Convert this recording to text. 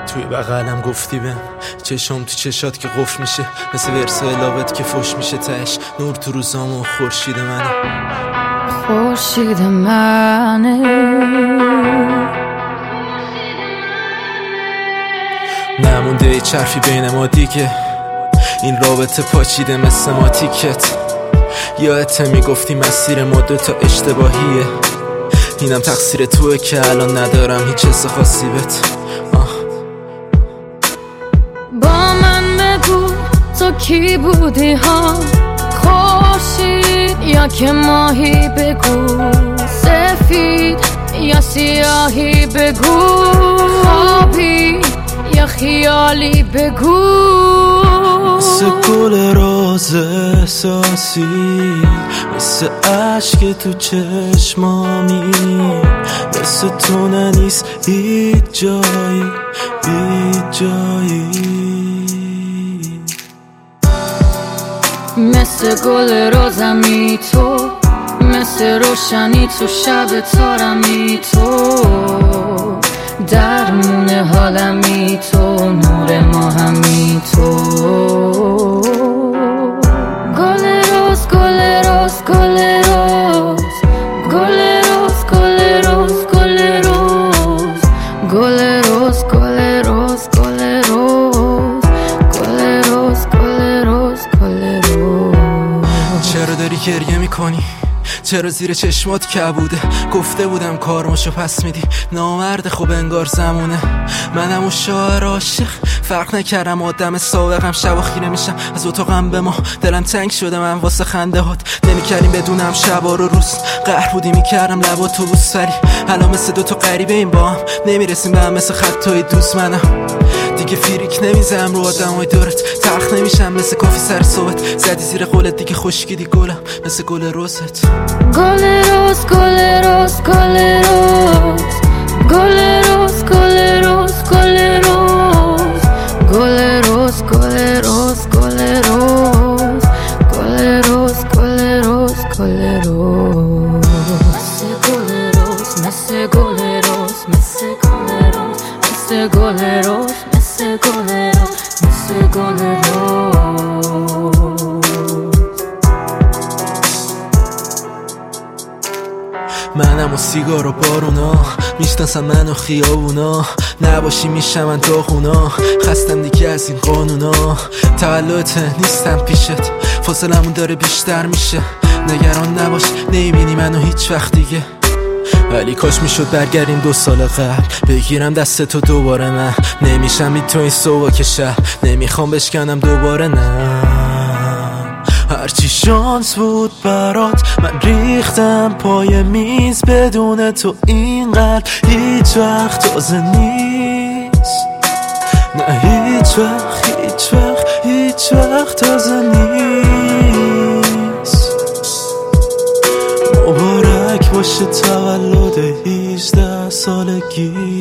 توی بغلم گفتی بهم چشم تو چشات که قفل میشه، مثل ورسای لابت که فش میشه تش، نور تو روزامو خورشید منه، خورشید منه. نمونده ای چرفی بین ما دیگه، این رابطه پاچیده مثل ما تیکت. یادت میگفتی مسیر ما دوتا اشتباهیه، اینم تقصیر توه که الان ندارم هیچ حس خاصی بهت. با من بگو تو کی بودی ها، خورشید یا که ماهی، بگو سفید یا سیاهی، بگو خوابی یا خیالی، بگو. مثل گل روز احساسی، مثل عشق تو چشمامی، مثل تو ننیست هیچ جایی، هیچ جایی. مثل گل روزمی تو، مثل روشنی تو شب تارمی تو، درمون حالمی تو، نور ماهمی تو. گل روز گل روز گل روز، گل روز گل روز گل روز، گل روز گل روز گل روز، گل روز گل روز گل روز. چرا داری گریه میکنی؟ چرا زیر چشمات کبوده؟ گفته بودم کارماشو پس میدی، نامرد خوب انگار زمونه. منم اون شاعر عاشق، فرق نکردم آدم سابقم، شبا خیره میشم از اتاقم به ما، دلم تنگ شده من واسه خنده هات، نمیکردیم بدونم شبا رو روز، قهر بودی میکردم لبا تو بوس، ولی الان مثل دوتا غریبه این با هم نمیرسیم به هم، مثل خطای دوست منم دیگه فیریک نمیزم رو آدمای دورت، تلخ نمیشم مثل کافی سر صحبت، زدی زیر قولت دیگه خشکیدی گلم مثل گل روزت. گل روز گل روز گل روز، گل روز گل روز گل روز، گل روز گل روز گل روز، گل روز گل روز گل روز. مثل گل روز مثل گل روز مثل گل روز مثل گل روز مثل گل روز مثل گل روز. منم و سیگار و بارونا، میشناسم من و خیابونا، نباشی میشم من داغونا، خستم دیگه از این قانونا، تولدت نیستم پیشت، فاصلمون داره بیشتر میشه، نگران نباش نمیبینی منو هیچ وقت دیگه، ولی کاش میشد برگردیم 2 سال قبل، بگیرم دست تو دوباره، من نمیشم بی تو این صبح که شهر، نمیخوام بشکنم دوباره، نه هرچی شانس بود برات من ریختم پای میز، بدون تو اینقدر هیچ وقت تازه نیست، نه هیچ وقت هیچ وقت هیچ وقت تازه نیست. مبارک باشه تولد 18 سالگی.